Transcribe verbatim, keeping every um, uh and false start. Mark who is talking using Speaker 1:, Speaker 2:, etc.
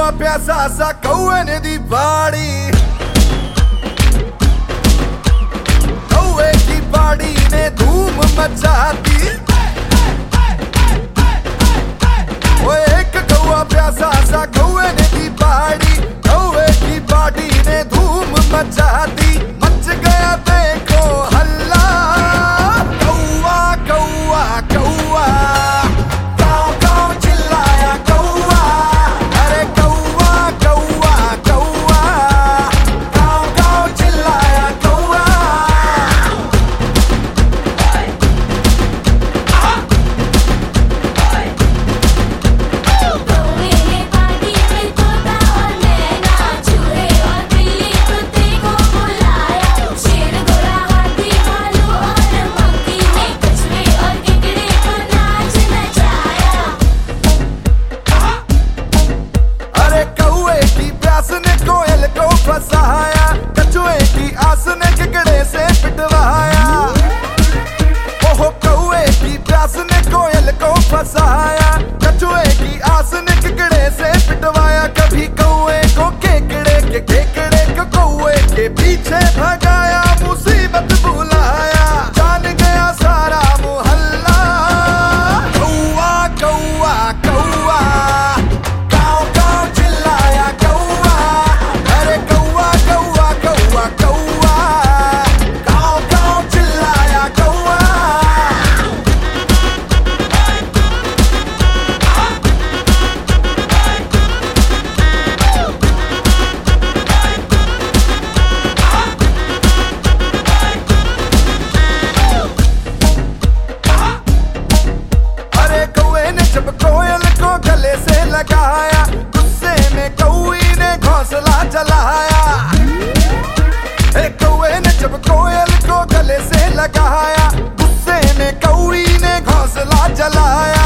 Speaker 1: प्यासा सा कौए ने दी बाड़ी, कौए की बाड़ी ने धूम मचा दी। वो एक कौआ प्यासा सा कौए ने दी बाड़ी, कौए की बाड़ी ने धूम मचा दी। मच गया देखो हल्ला, कौआ कौआ कौआ गाँव गाँव चिल्लाया कौआ, अरे कौआ कौआ कौआ गाँव गाँव चिल्लाया कौआ।
Speaker 2: कौए ने पार्टी में तोता और मैना, चूहे और बिल्ली कुत्ते को बुलाया। शेर घोड़ा हाथी भालू और मंकी ने कछुए और केकड़े को नाच नचाया।
Speaker 1: अरे कौए की प्यास ने कोयल को फंसाया, कछुए की आस ने केकड़े से पिटवाया। ओहो कौए की प्यास ने कोयल को फंसाया, कछुए की आस ने केकड़े से पिटवाया। कभी कौए को केकड़े के केकड़े को कौए के पीछे भगाया, मुसीबत बुलाया, जान गया सारा मोहल्ला। कौआ कौआ कौआ गाँव गाँव चिल्लाया कौआ, अरे कौआ कौआ कौआ कौआ गाँव गाँव चिल्लाया कौआ। अरे कौए ने जब कोयल को गले से लगाया, गुस्से में कौई ने घोंसला जलाया। ए कौए ने जब कोयल को गले से लगाया, गुस्से में कौई ने घोंसला जलाया।